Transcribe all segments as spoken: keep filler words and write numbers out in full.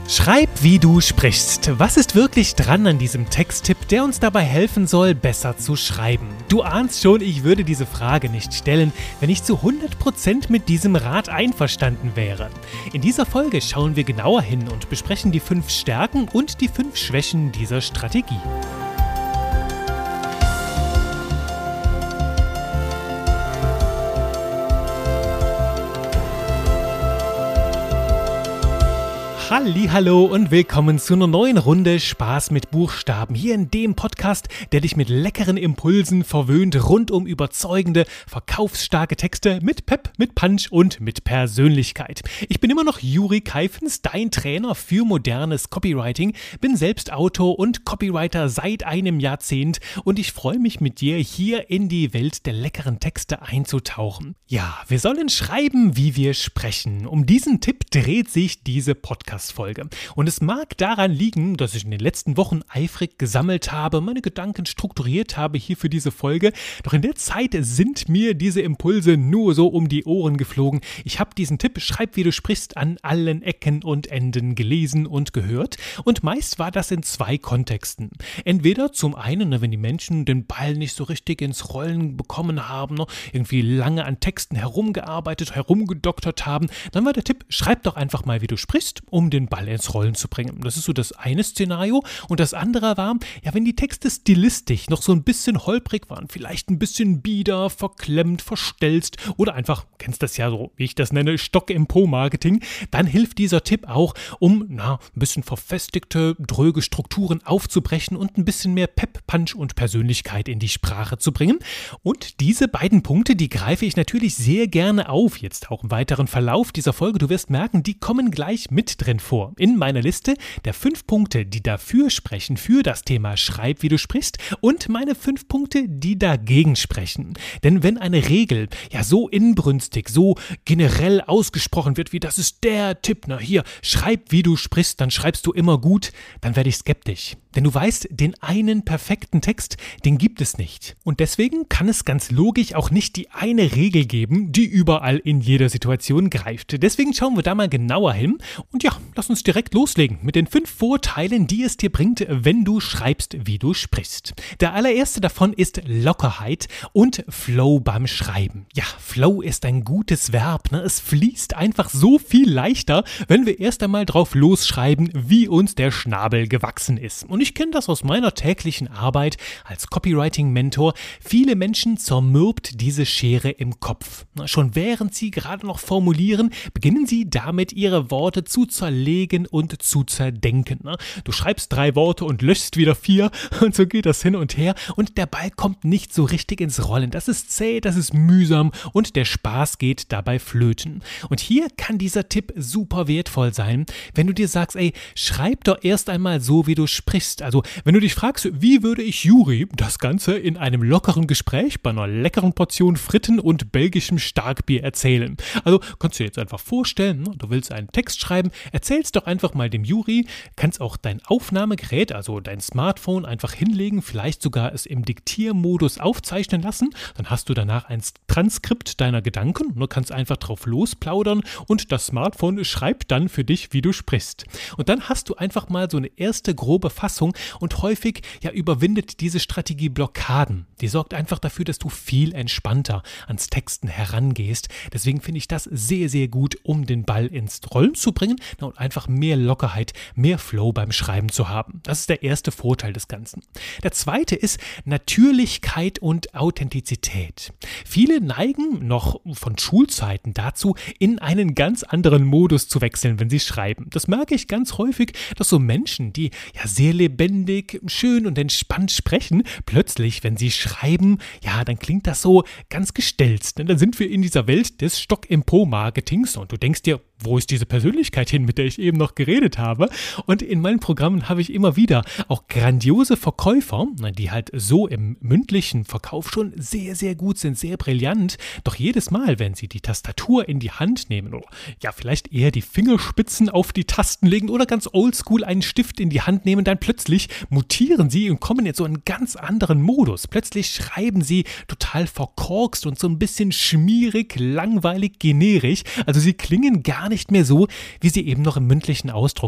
Schreib, wie du sprichst. Was ist wirklich dran an diesem Texttipp, der uns dabei helfen soll, besser zu schreiben? Du ahnst schon, ich würde diese Frage nicht stellen, wenn ich zu hundert Prozent mit diesem Rat einverstanden wäre. In dieser Folge schauen wir genauer hin und besprechen die fünf Stärken und die fünf Schwächen dieser Strategie. Hallihallo und willkommen zu einer neuen Runde Spaß mit Buchstaben hier in dem Podcast, der dich mit leckeren Impulsen verwöhnt rund um überzeugende, verkaufsstarke Texte mit Pep, mit Punch und mit Persönlichkeit. Ich bin immer noch Juri Keifens, dein Trainer für modernes Copywriting, bin selbst Autor und Copywriter seit einem Jahrzehnt und ich freue mich mit dir hier in die Welt der leckeren Texte einzutauchen. Ja, wir sollen schreiben, wie wir sprechen. Um diesen Tipp dreht sich diese Podcast Folge. Und es mag daran liegen, dass ich in den letzten Wochen eifrig gesammelt habe, meine Gedanken strukturiert habe hier für diese Folge. Doch in der Zeit sind mir diese Impulse nur so um die Ohren geflogen. Ich habe diesen Tipp, schreib wie du sprichst, an allen Ecken und Enden gelesen und gehört. Und meist war das in zwei Kontexten. Entweder zum einen, wenn die Menschen den Ball nicht so richtig ins Rollen bekommen haben, irgendwie lange an Texten herumgearbeitet, herumgedoktert haben, dann war der Tipp, schreib doch einfach mal, wie du sprichst, um den Ball ins Rollen zu bringen. Das ist so das eine Szenario. Und das andere war, ja, wenn die Texte stilistisch noch so ein bisschen holprig waren, vielleicht ein bisschen bieder, verklemmt, verstelzt oder einfach, kennst das ja so, wie ich das nenne, Stock im Po-Marketing, dann hilft dieser Tipp auch, um, na, ein bisschen verfestigte, dröge Strukturen aufzubrechen und ein bisschen mehr Pep, Punch und Persönlichkeit in die Sprache zu bringen. Und diese beiden Punkte, die greife ich natürlich sehr gerne auf, jetzt auch im weiteren Verlauf dieser Folge. Du wirst merken, die kommen gleich mit drin vor. In meiner Liste der fünf Punkte, die dafür sprechen, für das Thema Schreib, wie du sprichst, und meine fünf Punkte, die dagegen sprechen. Denn wenn eine Regel ja so inbrünstig, so generell ausgesprochen wird, wie das ist der Tipp, na hier, schreib, wie du sprichst, dann schreibst du immer gut, dann werde ich skeptisch. Denn du weißt, den einen perfekten Text, den gibt es nicht. Und deswegen kann es ganz logisch auch nicht die eine Regel geben, die überall in jeder Situation greift. Deswegen schauen wir da mal genauer hin. Und ja, lass uns direkt loslegen mit den fünf Vorteilen, die es dir bringt, wenn du schreibst, wie du sprichst. Der allererste davon ist Lockerheit und Flow beim Schreiben. Ja, Flow ist ein gutes Verb, ne? Es fließt einfach so viel leichter, wenn wir erst einmal drauf losschreiben, wie uns der Schnabel gewachsen ist. Und ich kenne das aus meiner täglichen Arbeit als Copywriting-Mentor. Viele Menschen zermürbt diese Schere im Kopf. Schon während sie gerade noch formulieren, beginnen sie damit, ihre Worte zu zerlegen und zu zerdenken. Du schreibst drei Worte und löschst wieder vier und so geht das hin und her und der Ball kommt nicht so richtig ins Rollen. Das ist zäh, das ist mühsam und der Spaß geht dabei flöten. Und hier kann dieser Tipp super wertvoll sein, wenn du dir sagst, ey, schreib doch erst einmal so, wie du sprichst. Also, wenn du dich fragst, wie würde ich Juri das Ganze in einem lockeren Gespräch bei einer leckeren Portion Fritten und belgischem Starkbier erzählen? Also, kannst du dir jetzt einfach vorstellen, du willst einen Text schreiben, erzählst doch einfach mal dem Juri, kannst auch dein Aufnahmegerät, also dein Smartphone, einfach hinlegen, vielleicht sogar es im Diktiermodus aufzeichnen lassen, dann hast du danach ein Transkript deiner Gedanken, du kannst einfach drauf losplaudern und das Smartphone schreibt dann für dich, wie du sprichst. Und dann hast du einfach mal so eine erste grobe Fassung und häufig ja überwindet diese Strategie Blockaden. Die sorgt einfach dafür, dass du viel entspannter ans Texten herangehst. Deswegen finde ich das sehr, sehr gut, um den Ball ins Rollen zu bringen und einfach mehr Lockerheit, mehr Flow beim Schreiben zu haben. Das ist der erste Vorteil des Ganzen. Der zweite ist Natürlichkeit und Authentizität. Viele neigen noch von Schulzeiten dazu, in einen ganz anderen Modus zu wechseln, wenn sie schreiben. Das merke ich ganz häufig, dass so Menschen, die ja sehr lebendig, schön und entspannt sprechen, plötzlich, wenn sie schreiben, ja, dann klingt das so ganz gestelzt. Denn dann sind wir in dieser Welt des Stock-im-Po-Marketings und du denkst dir, wo ist diese Persönlichkeit hin, mit der ich eben noch geredet habe? Und in meinen Programmen habe ich immer wieder auch grandiose Verkäufer, die halt so im mündlichen Verkauf schon sehr, sehr gut sind, sehr brillant. Doch jedes Mal, wenn sie die Tastatur in die Hand nehmen oder ja, vielleicht eher die Fingerspitzen auf die Tasten legen oder ganz oldschool einen Stift in die Hand nehmen, dann plötzlich mutieren sie und kommen in so einen ganz anderen Modus. Plötzlich schreiben sie total verkorkst und so ein bisschen schmierig, langweilig, generisch. Also sie klingen gar nicht mehr so, wie sie eben noch im mündlichen Ausdruck waren.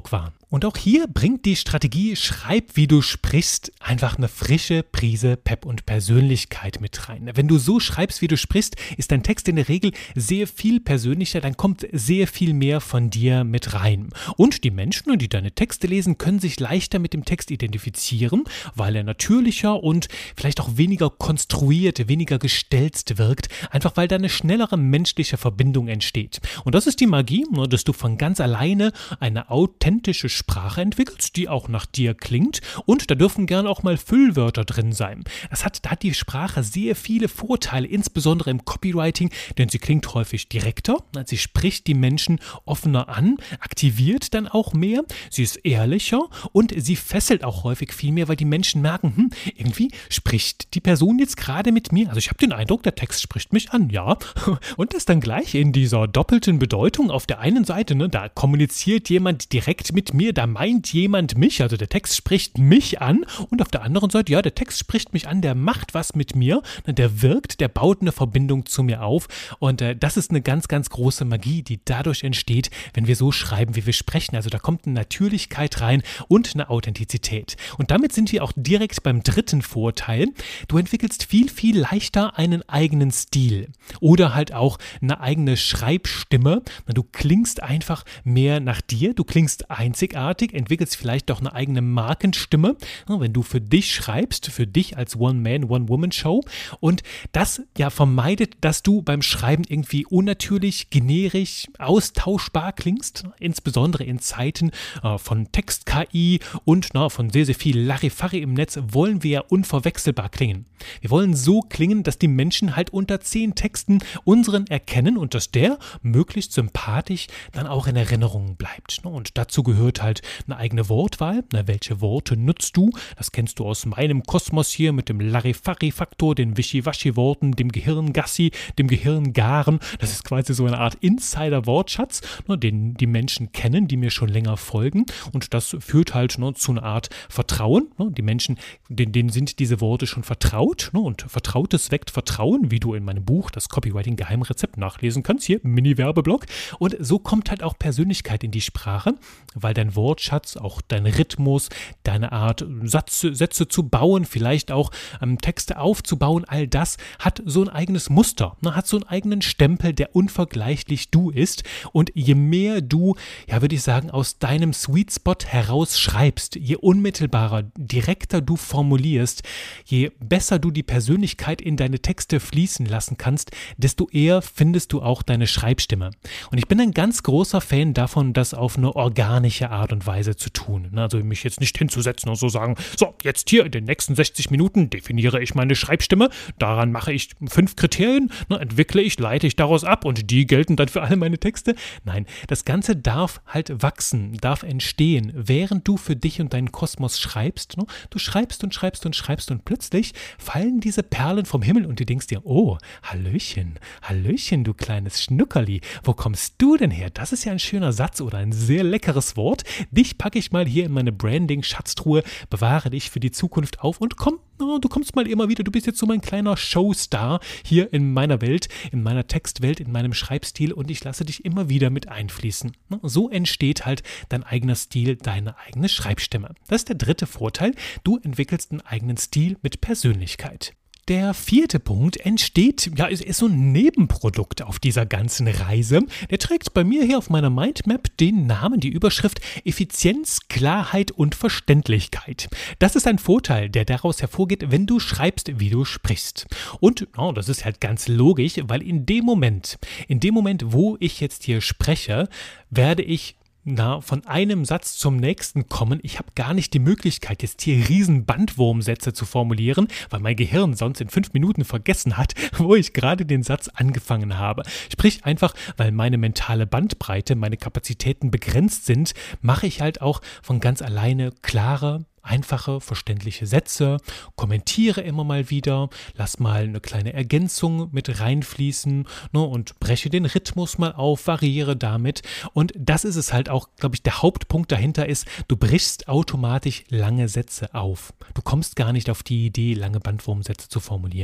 Und auch hier bringt die Strategie Schreib, wie du sprichst, einfach eine frische Prise Pep und Persönlichkeit mit rein. Wenn du so schreibst, wie du sprichst, ist dein Text in der Regel sehr viel persönlicher, dann kommt sehr viel mehr von dir mit rein. Und die Menschen, die deine Texte lesen, können sich leichter mit dem Text identifizieren, weil er natürlicher und vielleicht auch weniger konstruiert, weniger gestelzt wirkt, einfach weil da eine schnellere menschliche Verbindung entsteht. Und das ist die Magie, dass du von ganz alleine eine authentische Sprache entwickelst, die auch nach dir klingt, und da dürfen gerne auch mal Füllwörter drin sein. Das hat, da hat die Sprache sehr viele Vorteile, insbesondere im Copywriting, denn sie klingt häufig direkter, sie spricht die Menschen offener an, aktiviert dann auch mehr, sie ist ehrlicher und sie fesselt auch häufig viel mehr, weil die Menschen merken, hm, irgendwie spricht die Person jetzt gerade mit mir. Also ich habe den Eindruck, der Text spricht mich an, ja. Und das dann gleich in dieser doppelten Bedeutung. Auf der einen Seite, ne, da kommuniziert jemand direkt mit mir, da meint jemand mich, also der Text spricht mich an, und auf der anderen Seite, ja, der Text spricht mich an, der macht was mit mir, der wirkt, der baut eine Verbindung zu mir auf, und äh, das ist eine ganz, ganz große Magie, die dadurch entsteht, wenn wir so schreiben, wie wir sprechen. Also da kommt eine Natürlichkeit rein und eine Authentizität. Und damit sind wir auch direkt beim dritten Vorteil. Du entwickelst viel, viel leichter einen eigenen Stil oder halt auch eine eigene Schreibstimme. Du klingst einfach mehr nach dir, du klingst einzigartig, entwickelst vielleicht auch eine eigene Markenstimme, wenn du für dich schreibst, für dich als One-Man, One-Woman-Show. Und das ja vermeidet, dass du beim Schreiben irgendwie unnatürlich, generisch, austauschbar klingst, insbesondere in Zeiten äh, von Text-K I und na, von sehr, sehr viel Larifari im Netz wollen wir ja unverwechselbar klingen. Wir wollen so klingen, dass die Menschen halt unter zehn Texten unseren erkennen und dass der möglichst sympathisch dann auch in Erinnerung bleibt. Und dazu gehört halt eine eigene Wortwahl. Na, welche Worte nutzt du? Das kennst du aus meinem Kosmos hier mit dem Larifari-Faktor, den Wischiwaschi-Worten, dem Gehirngassi, dem Gehirngaren. Das ist quasi so eine Art Insider-Wortschatz, den die Menschen kennen, die mir schon länger folgen. Und das führt halt ne, zu einer Art Vertrauen. Ne? Die Menschen, denen, denen sind diese Worte schon vertraut. Ne? Und Vertrautes weckt Vertrauen, wie du in meinem Buch das Copywriting-Geheimrezept nachlesen kannst. Hier, Mini-Werbeblock. Und so kommt halt auch Persönlichkeit in die Sprache, weil dein Wortschatz, auch dein Rhythmus, deine Art, Sätze, Sätze zu bauen, vielleicht auch ähm, Texte aufzubauen, all das hat so ein eigenes Muster, ne? Hat so einen eigenen Stempel, der unvergleichlich du ist. Und je mehr du, ja, würde ich sagen, aus deinem Sweet Spot heraus schreibst, je unmittelbarer, direkter du formulierst, je besser du die Persönlichkeit in deine Texte fließen lassen kannst, desto eher findest du auch deine Schreibstimme. Und ich bin ein ganz großer Fan davon, das auf eine organische Art und Weise zu tun. Also mich jetzt nicht hinzusetzen und so sagen, so, jetzt hier in den nächsten sechzig Minuten definiere ich meine Schreibstimme, daran mache ich fünf Kriterien, ne, entwickle ich, leite ich daraus ab und die gelten dann für alle meine Texte. Nein, das Ganze darf halt wachsen, darf entstehen, während du für dich und deinen Kosmos schreibst. Ne? Du schreibst und schreibst und schreibst und plötzlich fallen diese Perlen vom Himmel und du denkst dir, oh, Hallöchen, Hallöchen, du kleines Schnuckerli, wo kommst du denn her? Das ist ja ein schöner Satz oder ein sehr leckeres Wort. Dich packe ich mal hier in meine Branding-Schatztruhe, bewahre dich für die Zukunft auf und komm, oh, du kommst mal immer wieder, du bist jetzt so mein kleiner Showstar hier in meiner Welt, in meiner Textwelt, in meinem Schreibstil und ich lasse dich immer wieder mit einfließen. So entsteht halt dein eigener Stil, deine eigene Schreibstimme. Das ist der dritte Vorteil, du entwickelst einen eigenen Stil mit Persönlichkeit. Der vierte Punkt entsteht, ja, ist, ist so ein Nebenprodukt auf dieser ganzen Reise. Der trägt bei mir hier auf meiner Mindmap den Namen, die Überschrift Effizienz, Klarheit und Verständlichkeit. Das ist ein Vorteil, der daraus hervorgeht, wenn du schreibst, wie du sprichst. Und oh, das ist halt ganz logisch, weil in dem Moment, in dem Moment, wo ich jetzt hier spreche, werde ich Na, von einem Satz zum nächsten kommen. Ich habe gar nicht die Möglichkeit, jetzt hier riesen Bandwurmsätze zu formulieren, weil mein Gehirn sonst in fünf Minuten vergessen hat, wo ich gerade den Satz angefangen habe. Sprich einfach, weil meine mentale Bandbreite, meine Kapazitäten begrenzt sind, mache ich halt auch von ganz alleine klare, einfache, verständliche Sätze, kommentiere immer mal wieder, lass mal eine kleine Ergänzung mit reinfließen, ne, und breche den Rhythmus mal auf, variiere damit. Und das ist es halt auch, glaube ich, der Hauptpunkt dahinter ist, du brichst automatisch lange Sätze auf. Du kommst gar nicht auf die Idee, lange Bandwurmsätze zu formulieren.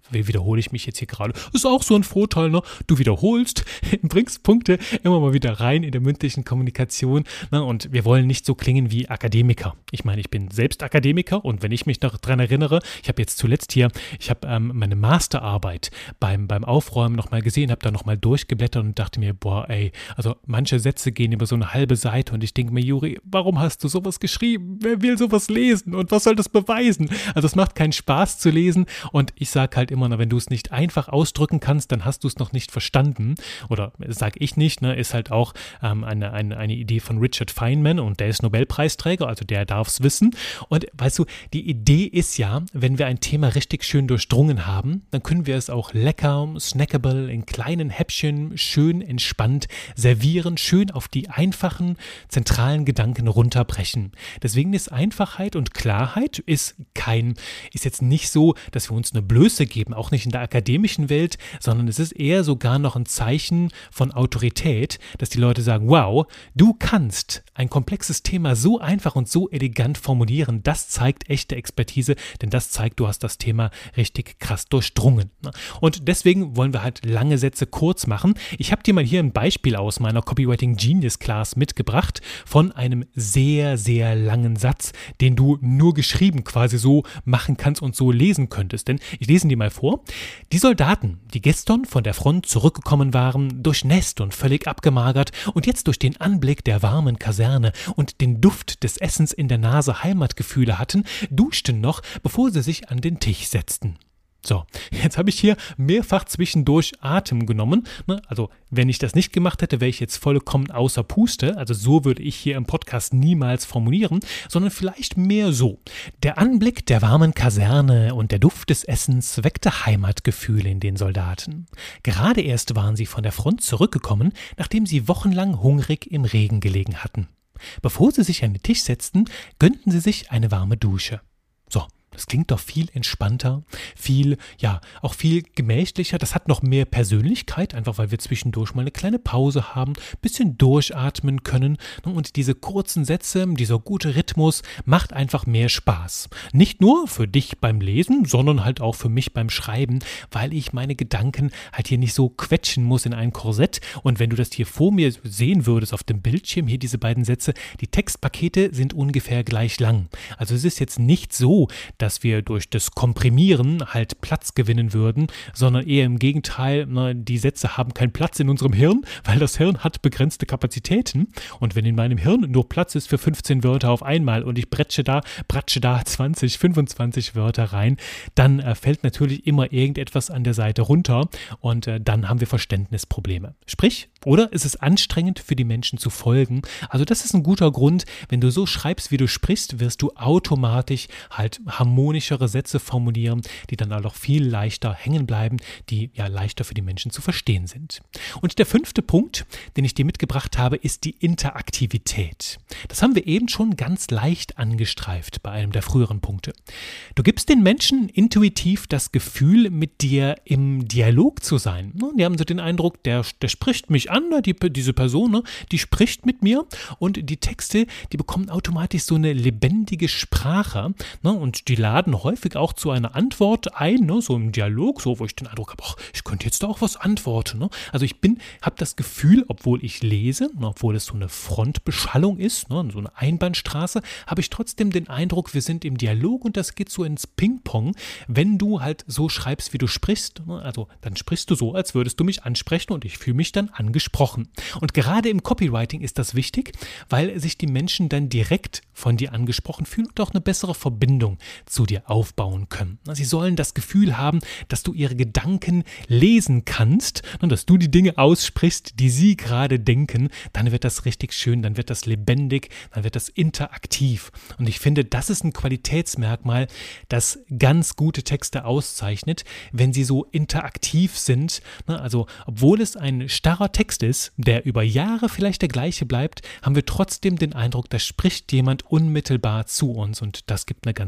wiederhole ich mich jetzt hier gerade. Ist auch so ein Vorteil, ne? Du wiederholst, bringst Punkte immer mal wieder rein in der mündlichen Kommunikation, ne? Und wir wollen nicht so klingen wie Akademiker. Ich meine, ich bin selbst Akademiker und wenn ich mich noch dran erinnere, ich habe jetzt zuletzt hier, ich habe ähm, meine Masterarbeit beim, beim Aufräumen nochmal gesehen, habe da nochmal durchgeblättert und dachte mir, boah, ey, also manche Sätze gehen über so eine halbe Seite und ich denke mir, Juri, warum hast du sowas geschrieben? Wer will sowas lesen und was soll das beweisen? Also es macht keinen Spaß zu lesen und ich sage halt immer, na, wenn du es nicht einfach ausdrücken kannst, dann hast du es noch nicht verstanden oder sage ich nicht, ne, ist halt auch ähm, eine, eine, eine Idee von Richard Feynman und der ist Nobelpreisträger, also der darf es wissen und weißt du, die Idee ist ja, wenn wir ein Thema richtig schön durchdrungen haben, dann können wir es auch lecker, snackable, in kleinen Häppchen, schön entspannt servieren, schön auf die einfachen, zentralen Gedanken runterbrechen. Deswegen ist Einfachheit und Klarheit ist kein, ist jetzt nicht so, dass wir uns eine Blöße geben, auch nicht in der akademischen Welt, sondern es ist eher sogar noch ein Zeichen von Autorität, dass die Leute sagen, wow, du kannst ein komplexes Thema so einfach und so elegant formulieren, das zeigt echte Expertise, denn das zeigt, du hast das Thema richtig krass durchdrungen. Und deswegen wollen wir halt lange Sätze kurz machen. Ich habe dir mal hier ein Beispiel aus meiner Copywriting Genius Class mitgebracht von einem sehr, sehr langen Satz, den du nur geschrieben quasi so machen kannst und so lesen könntest. Denn ich lese ihn dir mal vor. Die Soldaten, die gestern von der Front zurückgekommen waren, durchnässt und völlig abgemagert und jetzt durch den Anblick der warmen Kaserne und den Duft des Essens in der Nase Heimatgefühle hatten, duschten noch, bevor sie sich an den Tisch setzten. So, jetzt habe ich hier mehrfach zwischendurch Atem genommen. Ne? Also, wenn ich das nicht gemacht hätte, wäre ich jetzt vollkommen außer Puste. Also, so würde ich hier im Podcast niemals formulieren, sondern vielleicht mehr so. Der Anblick der warmen Kaserne und der Duft des Essens weckte Heimatgefühle in den Soldaten. Gerade erst waren sie von der Front zurückgekommen, nachdem sie wochenlang hungrig im Regen gelegen hatten. Bevor sie sich an den Tisch setzten, gönnten sie sich eine warme Dusche. So. Das klingt doch viel entspannter, viel, ja, auch viel gemächlicher. Das hat noch mehr Persönlichkeit, einfach weil wir zwischendurch mal eine kleine Pause haben, ein bisschen durchatmen können. Und diese kurzen Sätze, dieser gute Rhythmus macht einfach mehr Spaß. Nicht nur für dich beim Lesen, sondern halt auch für mich beim Schreiben, weil ich meine Gedanken halt hier nicht so quetschen muss in ein Korsett. Und wenn du das hier vor mir sehen würdest auf dem Bildschirm, hier diese beiden Sätze, die Textpakete sind ungefähr gleich lang. Also es ist jetzt nicht so, dass dass wir durch das Komprimieren halt Platz gewinnen würden, sondern eher im Gegenteil, ne, die Sätze haben keinen Platz in unserem Hirn, weil das Hirn hat begrenzte Kapazitäten und wenn in meinem Hirn nur Platz ist für fünfzehn Wörter auf einmal und ich bretsche da, bratsche da zwanzig, fünfundzwanzig Wörter rein, dann äh, fällt natürlich immer irgendetwas an der Seite runter und äh, dann haben wir Verständnisprobleme. Sprich, oder ist es anstrengend für die Menschen zu folgen? Also das ist ein guter Grund, wenn du so schreibst, wie du sprichst, wirst du automatisch halt harmonischere Sätze formulieren, die dann auch viel leichter hängen bleiben, die ja leichter für die Menschen zu verstehen sind. Und der fünfte Punkt, den ich dir mitgebracht habe, ist die Interaktivität. Das haben wir eben schon ganz leicht angestreift bei einem der früheren Punkte. Du gibst den Menschen intuitiv das Gefühl, mit dir im Dialog zu sein. Die haben so den Eindruck, der, der spricht mich an, die, diese Person, die spricht mit mir und die Texte, die bekommen automatisch so eine lebendige Sprache und die laden häufig auch zu einer Antwort ein, ne, so im Dialog, so wo ich den Eindruck habe, ach, ich könnte jetzt da auch was antworten. Ne? Also ich bin, habe das Gefühl, obwohl ich lese, ne, obwohl es so eine Frontbeschallung ist, ne, so eine Einbahnstraße, habe ich trotzdem den Eindruck, wir sind im Dialog und das geht so ins Ping-Pong, wenn du halt so schreibst, wie du sprichst. Ne? Also dann sprichst du so, als würdest du mich ansprechen und ich fühle mich dann angesprochen. Und gerade im Copywriting ist das wichtig, weil sich die Menschen dann direkt von dir angesprochen fühlen und auch eine bessere Verbindung zu dir aufbauen können. Sie sollen das Gefühl haben, dass du ihre Gedanken lesen kannst und dass du die Dinge aussprichst, die sie gerade denken. Dann wird das richtig schön, dann wird das lebendig, dann wird das interaktiv. Und ich finde, das ist ein Qualitätsmerkmal, das ganz gute Texte auszeichnet, wenn sie so interaktiv sind. Also, obwohl es ein starrer Text ist, der über Jahre vielleicht der gleiche bleibt, haben wir trotzdem den Eindruck, da spricht jemand unmittelbar zu uns und das gibt eine ganz große Magie.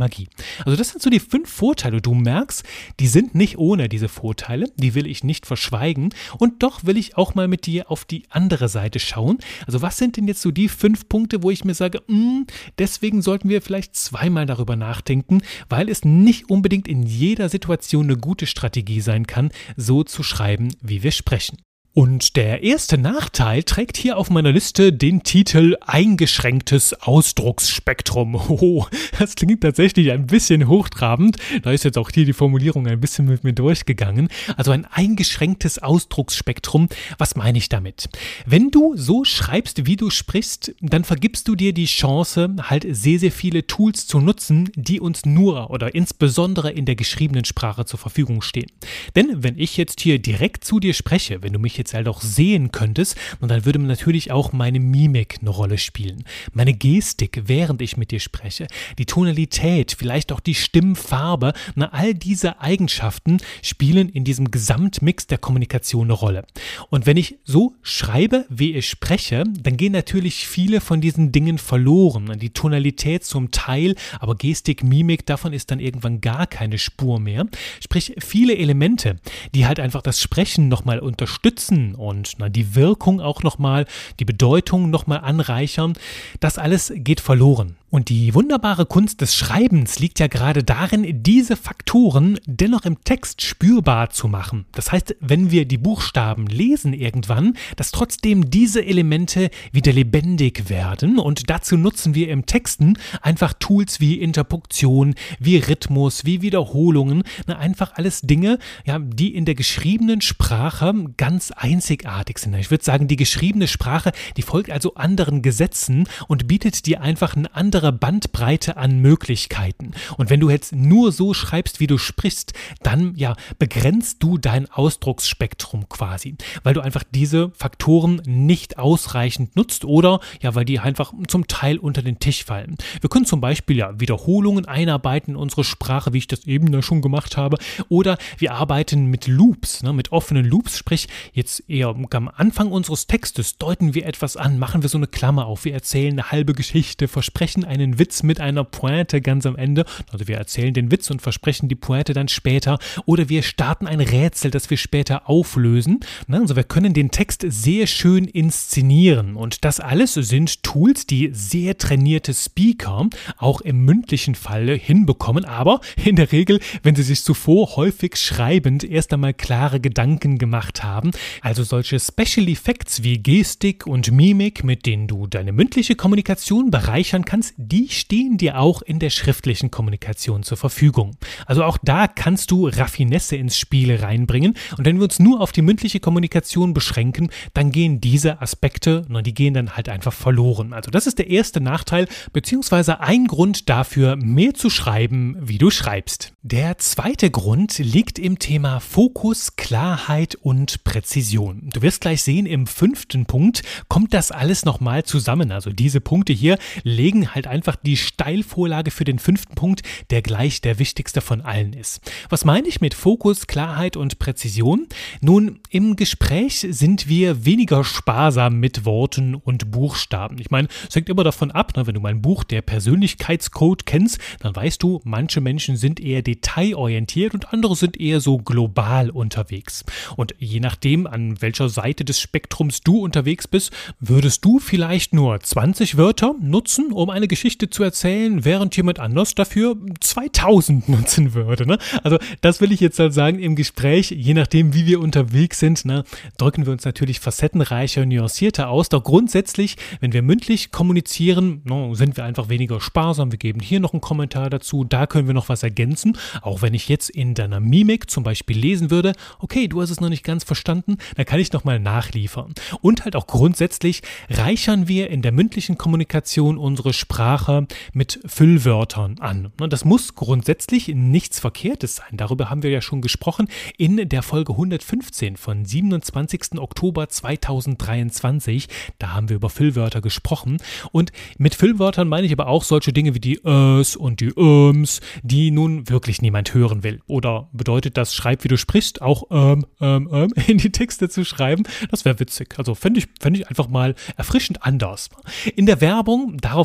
Magie. Also das sind so die fünf Vorteile. Du merkst, die sind nicht ohne diese Vorteile, die will ich nicht verschweigen und doch will ich auch mal mit dir auf die andere Seite schauen. Also was sind denn jetzt so die fünf Punkte, wo ich mir sage, mh, deswegen sollten wir vielleicht zweimal darüber nachdenken, weil es nicht unbedingt in jeder Situation eine gute Strategie sein kann, so zu schreiben, wie wir sprechen. Und der erste Nachteil trägt hier auf meiner Liste den Titel eingeschränktes Ausdrucksspektrum. Oh, das klingt tatsächlich ein bisschen hochtrabend. Da ist jetzt auch hier die Formulierung ein bisschen mit mir durchgegangen. Also ein eingeschränktes Ausdrucksspektrum. Was meine ich damit? Wenn du so schreibst, wie du sprichst, dann vergibst du dir die Chance, halt sehr, sehr viele Tools zu nutzen, die uns nur oder insbesondere in der geschriebenen Sprache zur Verfügung stehen. Denn wenn ich jetzt hier direkt zu dir spreche, wenn du mich jetzt halt auch sehen könntest, und dann würde natürlich auch meine Mimik eine Rolle spielen. Meine Gestik, während ich mit dir spreche, die Tonalität, vielleicht auch die Stimmfarbe, na, all diese Eigenschaften spielen in diesem Gesamtmix der Kommunikation eine Rolle. Und wenn ich so schreibe, wie ich spreche, dann gehen natürlich viele von diesen Dingen verloren. Die Tonalität zum Teil, aber Gestik, Mimik, davon ist dann irgendwann gar keine Spur mehr. Sprich, viele Elemente, die halt einfach das Sprechen nochmal unterstützen und na, die Wirkung auch nochmal, die Bedeutung nochmal anreichern, das alles geht verloren. Und die wunderbare Kunst des Schreibens liegt ja gerade darin, diese Faktoren dennoch im Text spürbar zu machen. Das heißt, wenn wir die Buchstaben lesen irgendwann, dass trotzdem diese Elemente wieder lebendig werden und dazu nutzen wir im Texten einfach Tools wie Interpunktion, wie Rhythmus, wie Wiederholungen, na, einfach alles Dinge, ja, die in der geschriebenen Sprache ganz einzigartig sind. Ich würde sagen, die geschriebene Sprache, die folgt also anderen Gesetzen und bietet dir einfach eine andere Bandbreite an Möglichkeiten. Und wenn du jetzt nur so schreibst, wie du sprichst, dann ja begrenzt du dein Ausdrucksspektrum quasi, weil du einfach diese Faktoren nicht ausreichend nutzt oder ja, weil die einfach zum Teil unter den Tisch fallen. Wir können zum Beispiel ja Wiederholungen einarbeiten in unsere Sprache, wie ich das eben da schon gemacht habe, oder wir arbeiten mit Loops, ne, mit offenen Loops, sprich jetzt eher am Anfang unseres Textes deuten wir etwas an, machen wir so eine Klammer auf, wir erzählen eine halbe Geschichte, versprechen einen Witz mit einer Pointe ganz am Ende. Also wir erzählen den Witz und versprechen die Pointe dann später. Oder wir starten ein Rätsel, das wir später auflösen. Also wir können den Text sehr schön inszenieren. Und das alles sind Tools, die sehr trainierte Speaker auch im mündlichen Fall hinbekommen. Aber in der Regel, wenn sie sich zuvor häufig schreibend erst einmal klare Gedanken gemacht haben. Also solche Special Effects wie Gestik und Mimik, mit denen du deine mündliche Kommunikation bereichern kannst, die stehen dir auch in der schriftlichen Kommunikation zur Verfügung. Also auch da kannst du Raffinesse ins Spiel reinbringen und wenn wir uns nur auf die mündliche Kommunikation beschränken, dann gehen diese Aspekte, die gehen dann halt einfach verloren. Also das ist der erste Nachteil, beziehungsweise ein Grund dafür, mehr zu schreiben, wie du schreibst. Der zweite Grund liegt im Thema Fokus, Klarheit und Präzision. Du wirst gleich sehen, im fünften Punkt kommt das alles nochmal zusammen. Also diese Punkte hier legen halt einfach die Steilvorlage für den fünften Punkt, der gleich der wichtigste von allen ist. Was meine ich mit Fokus, Klarheit und Präzision? Nun, im Gespräch sind wir weniger sparsam mit Worten und Buchstaben. Ich meine, es hängt immer davon ab, ne, wenn du mein Buch Der Persönlichkeitscode kennst, dann weißt du, manche Menschen sind eher detailorientiert und andere sind eher so global unterwegs. Und je nachdem, an welcher Seite des Spektrums du unterwegs bist, würdest du vielleicht nur zwanzig Wörter nutzen, um eine Geschichte zu erzählen, während jemand anders dafür zweitausend nutzen würde. Ne? Also das will ich jetzt halt sagen, im Gespräch, je nachdem wie wir unterwegs sind, ne, drücken wir uns natürlich facettenreicher, nuancierter aus. Doch grundsätzlich, wenn wir mündlich kommunizieren, no, sind wir einfach weniger sparsam. Wir geben hier noch einen Kommentar dazu, da können wir noch was ergänzen. Auch wenn ich jetzt in deiner Mimik zum Beispiel lesen würde, okay, du hast es noch nicht ganz verstanden, dann kann ich nochmal nachliefern. Und halt auch grundsätzlich reichern wir in der mündlichen Kommunikation unsere Sprache mit Füllwörtern an. Das muss grundsätzlich nichts Verkehrtes sein. Darüber haben wir ja schon gesprochen in der Folge hundertfünfzehn von siebenundzwanzigsten Oktober zweitausenddreiundzwanzig. Da haben wir über Füllwörter gesprochen. Und mit Füllwörtern meine ich aber auch solche Dinge wie die Ös und die Öms, die nun wirklich niemand hören will. Oder bedeutet das, schreib wie du sprichst, auch ähm, ähm, ähm, in die Texte zu schreiben? Das wäre witzig. Also fände ich, fänd ich einfach mal erfrischend anders. In der Werbung, darauf will ich hinaus,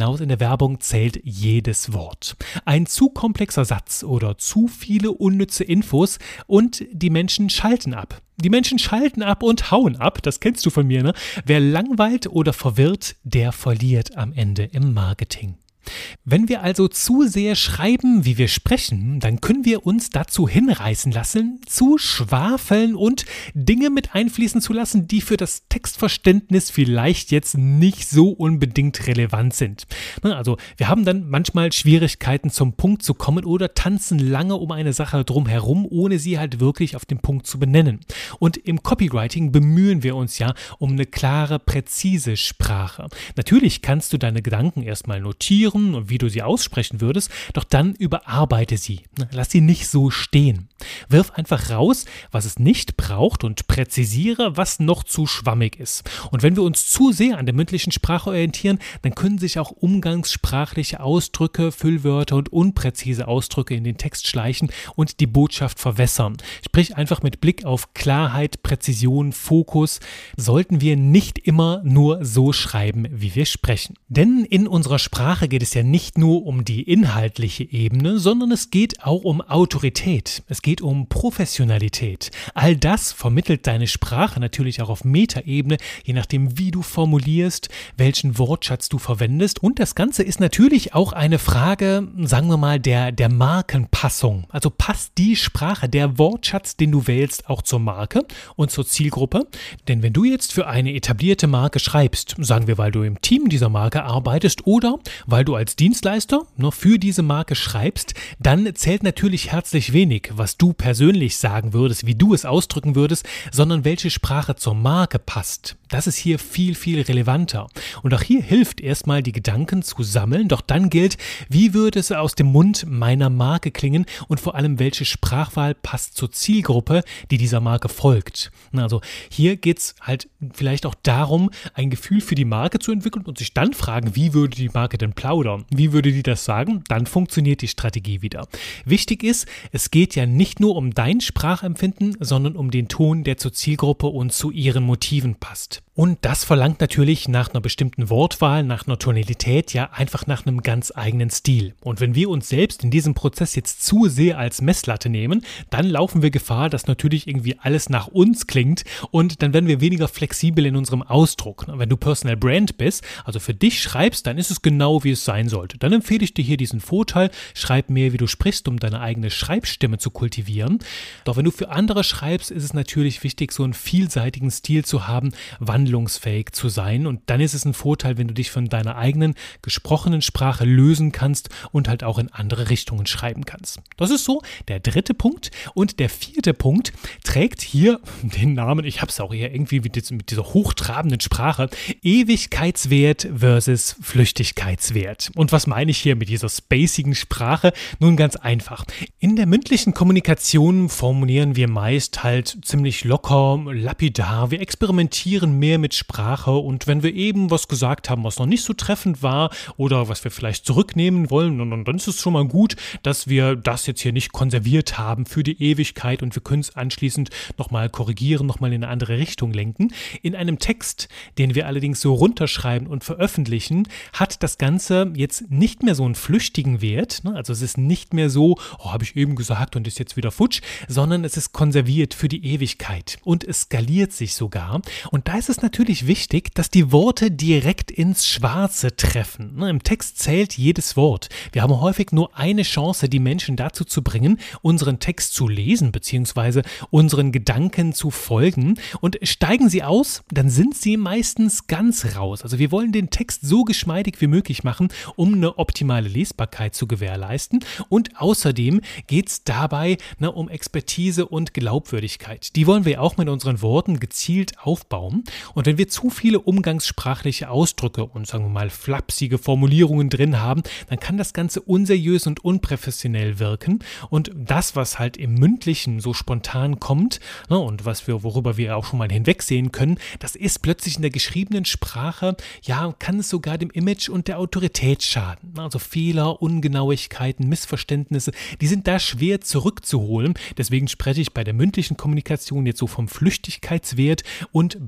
hinaus in der Werbung zählt jedes Wort. Ein zu komplexer Satz oder zu viele unnütze Infos und die Menschen schalten ab. Die Menschen schalten ab und hauen ab, das kennst du von mir, ne? Wer langweilt oder verwirrt, der verliert am Ende im Marketing. Wenn wir also zu sehr schreiben, wie wir sprechen, dann können wir uns dazu hinreißen lassen, zu schwafeln und Dinge mit einfließen zu lassen, die für das Textverständnis vielleicht jetzt nicht so unbedingt relevant sind. Also wir haben dann manchmal Schwierigkeiten, zum Punkt zu kommen oder tanzen lange um eine Sache drumherum, ohne sie halt wirklich auf den Punkt zu benennen. Und im Copywriting bemühen wir uns ja um eine klare, präzise Sprache. Natürlich kannst du deine Gedanken erstmal notieren und wie du sie aussprechen würdest, doch dann überarbeite sie. Lass sie nicht so stehen. Wirf einfach raus, was es nicht braucht und präzisiere, was noch zu schwammig ist. Und wenn wir uns zu sehr an der mündlichen Sprache orientieren, dann können sich auch umgangssprachliche Ausdrücke, Füllwörter und unpräzise Ausdrücke in den Text schleichen und die Botschaft verwässern. Sprich einfach mit Blick auf Klarheit, Präzision, Fokus, sollten wir nicht immer nur so schreiben, wie wir sprechen. Denn in unserer Sprache geht es ja nicht nur um die inhaltliche Ebene, sondern es geht auch um Autorität. Es geht um Professionalität. All das vermittelt deine Sprache natürlich auch auf Metaebene, je nachdem, wie du formulierst, welchen Wortschatz du verwendest. Und das Ganze ist natürlich auch eine Frage, sagen wir mal, der, der Markenpassung. Also passt die Sprache, der Wortschatz, den du wählst, auch zur Marke und zur Zielgruppe? Denn wenn du jetzt für eine etablierte Marke schreibst, sagen wir, weil du im Team dieser Marke arbeitest oder weil du als Dienstleister noch für diese Marke schreibst, dann zählt natürlich herzlich wenig, was du persönlich sagen würdest, wie du es ausdrücken würdest, sondern welche Sprache zur Marke passt. Das ist hier viel, viel relevanter. Und auch hier hilft erstmal, die Gedanken zu sammeln, doch dann gilt, wie würde es aus dem Mund meiner Marke klingen und vor allem, welche Sprachwahl passt zur Zielgruppe, die dieser Marke folgt. Also hier geht es halt vielleicht auch darum, ein Gefühl für die Marke zu entwickeln und sich dann fragen, wie würde die Marke denn plaudern? Wie würde die das sagen? Dann funktioniert die Strategie wieder. Wichtig ist, es geht ja nicht nur um dein Sprachempfinden, sondern um den Ton, der zur Zielgruppe und zu ihren Motiven passt. Und das verlangt natürlich nach einer bestimmten Wortwahl, nach einer Tonalität, ja einfach nach einem ganz eigenen Stil. Und wenn wir uns selbst in diesem Prozess jetzt zu sehr als Messlatte nehmen, dann laufen wir Gefahr, dass natürlich irgendwie alles nach uns klingt und dann werden wir weniger flexibel in unserem Ausdruck. Wenn du Personal Brand bist, also für dich schreibst, dann ist es genau, wie es sein sollte. Dann empfehle ich dir hier diesen Vorteil, schreib mehr, wie du sprichst, um deine eigene Schreibstimme zu kultivieren. Doch wenn du für andere schreibst, ist es natürlich wichtig, so einen vielseitigen Stil zu haben, wandlungsfähig zu sein, und dann ist es ein Vorteil, wenn du dich von deiner eigenen gesprochenen Sprache lösen kannst und halt auch in andere Richtungen schreiben kannst. Das ist so der dritte Punkt, und der vierte Punkt trägt hier den Namen, ich habe es auch hier irgendwie mit dieser hochtrabenden Sprache, Ewigkeitswert versus Flüchtigkeitswert. Und was meine ich hier mit dieser spacigen Sprache? Nun ganz einfach. In der mündlichen Kommunikation formulieren wir meist halt ziemlich locker, lapidar, wir experimentieren mehr mit Sprache, und wenn wir eben was gesagt haben, was noch nicht so treffend war oder was wir vielleicht zurücknehmen wollen, und, und dann ist es schon mal gut, dass wir das jetzt hier nicht konserviert haben für die Ewigkeit und wir können es anschließend nochmal korrigieren, nochmal in eine andere Richtung lenken. In einem Text, den wir allerdings so runterschreiben und veröffentlichen, hat das Ganze jetzt nicht mehr so einen flüchtigen Wert, ne? Also es ist nicht mehr so, oh, habe ich eben gesagt und ist jetzt wieder futsch, sondern es ist konserviert für die Ewigkeit und es skaliert sich sogar. Und da ist es natürlich wichtig, dass die Worte direkt ins Schwarze treffen. Ne? Im Text zählt jedes Wort. Wir haben häufig nur eine Chance, die Menschen dazu zu bringen, unseren Text zu lesen bzw. unseren Gedanken zu folgen, und steigen sie aus, dann sind sie meistens ganz raus. Also wir wollen den Text so geschmeidig wie möglich machen, um eine optimale Lesbarkeit zu gewährleisten, und außerdem geht es dabei ne, um Expertise und Glaubwürdigkeit. Die wollen wir auch mit unseren Worten gezielt aufbauen, und wenn wir zu viele umgangssprachliche Ausdrücke und sagen wir mal flapsige Formulierungen drin haben, dann kann das Ganze unseriös und unprofessionell wirken, und das, was halt im Mündlichen so spontan kommt ne, und was wir, worüber wir auch schon mal hinwegsehen können, das ist plötzlich in der geschriebenen Sprache, ja, kann es sogar dem Image und der Autorität schaden. Also Fehler, Ungenauigkeiten, Missverständnisse, die sind da schwer zurückzuholen. Deswegen spreche ich bei der mündlichen Kommunikation jetzt so vom Flüchtigkeitswert und bei der geschriebenen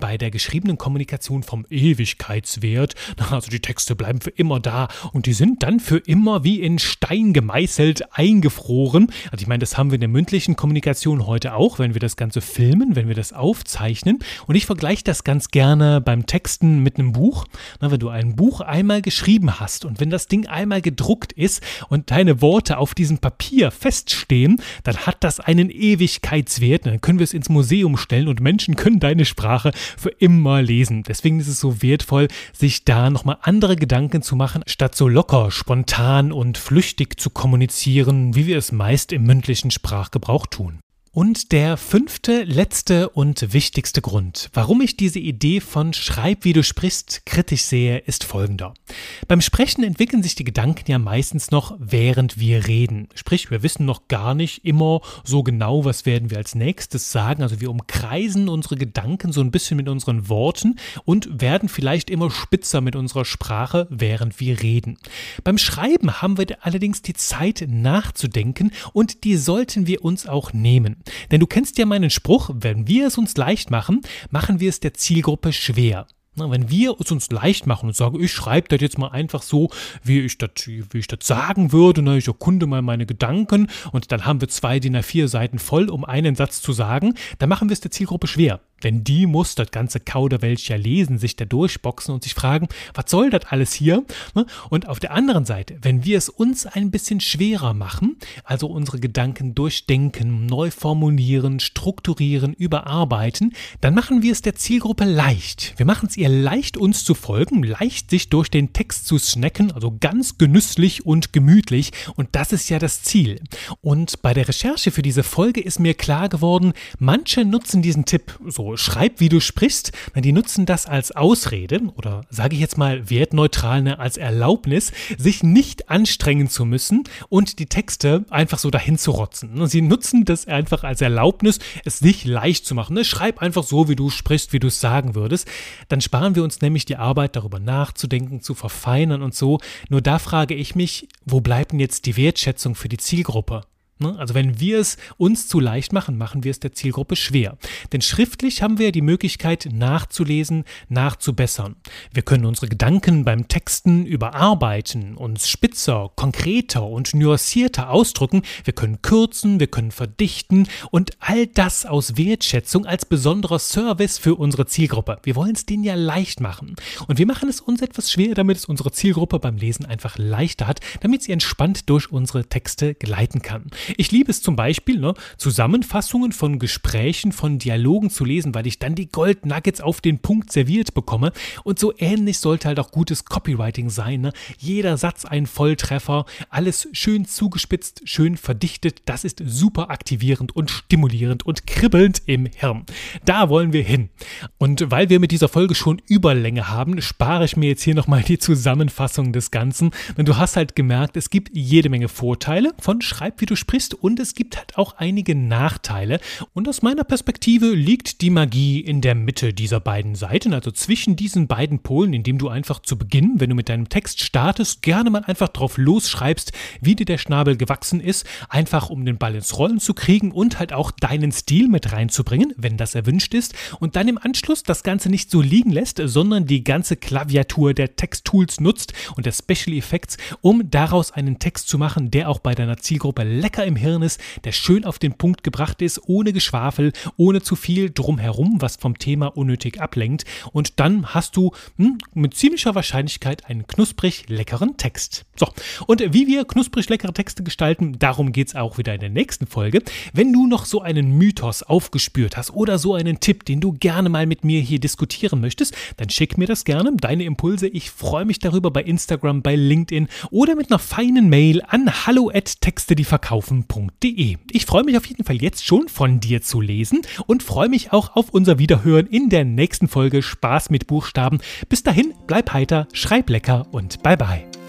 geschriebenen Kommunikation vom Ewigkeitswert. Also die Texte bleiben für immer da und die sind dann für immer wie in Stein gemeißelt eingefroren. Also ich meine, das haben wir in der mündlichen Kommunikation heute auch, wenn wir das Ganze filmen, wenn wir das aufzeichnen. Und ich vergleiche das ganz gerne beim Texten mit einem Buch. Na, wenn du ein Buch einmal geschrieben hast und wenn das Ding einmal gedruckt ist und deine Worte auf diesem Papier feststehen, dann hat das einen Ewigkeitswert. Dann können wir es ins Museum stellen und Menschen können deine Sprache für immer lesen. Deswegen ist es so wertvoll, sich da nochmal andere Gedanken zu machen, statt so locker, spontan und flüchtig zu kommunizieren, wie wir es meist im mündlichen Sprachgebrauch tun. Und der fünfte, letzte und wichtigste Grund, warum ich diese Idee von Schreib, wie du sprichst, kritisch sehe, ist folgender. Beim Sprechen entwickeln sich die Gedanken ja meistens noch, während wir reden. Sprich, wir wissen noch gar nicht immer so genau, was werden wir als nächstes sagen. Also wir umkreisen unsere Gedanken so ein bisschen mit unseren Worten und werden vielleicht immer spitzer mit unserer Sprache, während wir reden. Beim Schreiben haben wir allerdings die Zeit nachzudenken und die sollten wir uns auch nehmen. Denn du kennst ja meinen Spruch, wenn wir es uns leicht machen, machen wir es der Zielgruppe schwer. Na, wenn wir es uns leicht machen und sagen, ich schreibe das jetzt mal einfach so, wie ich das, wie ich das sagen würde, na, ich erkunde mal meine Gedanken und dann haben wir zwei D I N A vier Seiten voll, um einen Satz zu sagen, dann machen wir es der Zielgruppe schwer. Denn die muss das ganze Kauderwelsch ja lesen, sich da durchboxen und sich fragen, was soll das alles hier? Und auf der anderen Seite, wenn wir es uns ein bisschen schwerer machen, also unsere Gedanken durchdenken, neu formulieren, strukturieren, überarbeiten, dann machen wir es der Zielgruppe leicht. Wir machen es ihr leicht, uns zu folgen, leicht sich durch den Text zu snacken, also ganz genüsslich und gemütlich. Und das ist ja das Ziel. Und bei der Recherche für diese Folge ist mir klar geworden, manche nutzen diesen Tipp so, schreib, wie du sprichst, die nutzen das als Ausrede oder sage ich jetzt mal wertneutral als Erlaubnis, sich nicht anstrengen zu müssen und die Texte einfach so dahin zu rotzen. Sie nutzen das einfach als Erlaubnis, es sich leicht zu machen. Schreib einfach so, wie du sprichst, wie du es sagen würdest. Dann sparen wir uns nämlich die Arbeit, darüber nachzudenken, zu verfeinern und so. Nur da frage ich mich, wo bleibt denn jetzt die Wertschätzung für die Zielgruppe? Also wenn wir es uns zu leicht machen, machen wir es der Zielgruppe schwer. Denn schriftlich haben wir ja die Möglichkeit nachzulesen, nachzubessern. Wir können unsere Gedanken beim Texten überarbeiten, uns spitzer, konkreter und nuancierter ausdrücken. Wir können kürzen, wir können verdichten und all das aus Wertschätzung als besonderer Service für unsere Zielgruppe. Wir wollen es denen ja leicht machen. Und wir machen es uns etwas schwer, damit es unsere Zielgruppe beim Lesen einfach leichter hat, damit sie entspannt durch unsere Texte gleiten kann. Ich liebe es zum Beispiel, ne, Zusammenfassungen von Gesprächen, von Dialogen zu lesen, weil ich dann die Gold-Nuggets auf den Punkt serviert bekomme. Und so ähnlich sollte halt auch gutes Copywriting sein. Ne? Jeder Satz ein Volltreffer, alles schön zugespitzt, schön verdichtet. Das ist super aktivierend und stimulierend und kribbelnd im Hirn. Da wollen wir hin. Und weil wir mit dieser Folge schon Überlänge haben, spare ich mir jetzt hier nochmal die Zusammenfassung des Ganzen. Denn du hast halt gemerkt, es gibt jede Menge Vorteile von Schreib, wie du sprichst. Und es gibt halt auch einige Nachteile. Und aus meiner Perspektive liegt die Magie in der Mitte dieser beiden Seiten, also zwischen diesen beiden Polen, indem du einfach zu Beginn, wenn du mit deinem Text startest, gerne mal einfach drauf losschreibst, wie dir der Schnabel gewachsen ist, einfach um den Ball ins Rollen zu kriegen und halt auch deinen Stil mit reinzubringen, wenn das erwünscht ist. Und dann im Anschluss das Ganze nicht so liegen lässt, sondern die ganze Klaviatur der Texttools nutzt und der Special Effects, um daraus einen Text zu machen, der auch bei deiner Zielgruppe lecker im Hirn ist, der schön auf den Punkt gebracht ist, ohne Geschwafel, ohne zu viel drumherum, was vom Thema unnötig ablenkt. Und dann hast du hm, mit ziemlicher Wahrscheinlichkeit einen knusprig leckeren Text. So, und wie wir knusprig leckere Texte gestalten, darum geht es auch wieder in der nächsten Folge. Wenn du noch so einen Mythos aufgespürt hast oder so einen Tipp, den du gerne mal mit mir hier diskutieren möchtest, dann schick mir das gerne, deine Impulse. Ich freue mich darüber bei Instagram, bei LinkedIn oder mit einer feinen Mail an hallo at texte die verkaufen punkt de. Ich freue mich auf jeden Fall jetzt schon von dir zu lesen und freue mich auch auf unser Wiederhören in der nächsten Folge Spaß mit Buchstaben. Bis dahin, bleib heiter, schreib lecker und bye bye.